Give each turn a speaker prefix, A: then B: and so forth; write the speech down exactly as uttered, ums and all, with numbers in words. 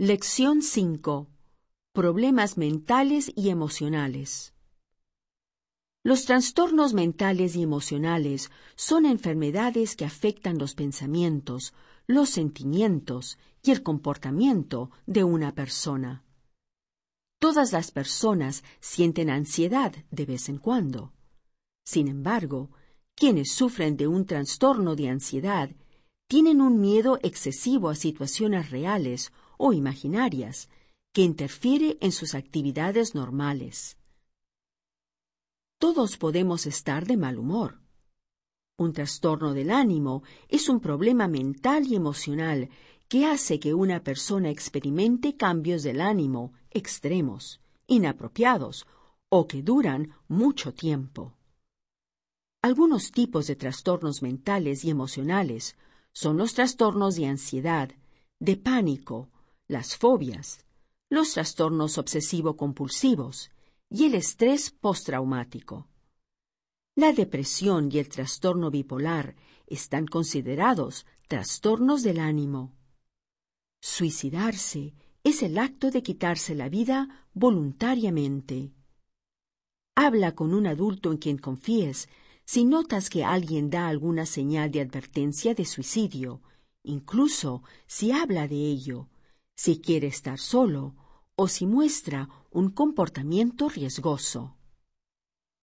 A: Lección cinco. Problemas mentales y emocionales. Los trastornos mentales y emocionales son enfermedades que afectan los pensamientos, los sentimientos y el comportamiento de una persona. Todas las personas sienten ansiedad de vez en cuando. Sin embargo, quienes sufren de un trastorno de ansiedad tienen un miedo excesivo a situaciones reales o imaginarias que interfiere en sus actividades normales. Todos podemos estar de mal humor. Un trastorno del ánimo es un problema mental y emocional que hace que una persona experimente cambios del ánimo extremos, inapropiados o que duran mucho tiempo. Algunos tipos de trastornos mentales y emocionales son los trastornos de ansiedad, de pánico, las fobias, los trastornos obsesivo-compulsivos y el estrés postraumático. La depresión y el trastorno bipolar están considerados trastornos del ánimo. Suicidarse es el acto de quitarse la vida voluntariamente. Habla con un adulto en quien confíes si notas que alguien da alguna señal de advertencia de suicidio, incluso si habla de ello, si quiere estar solo o si muestra un comportamiento riesgoso.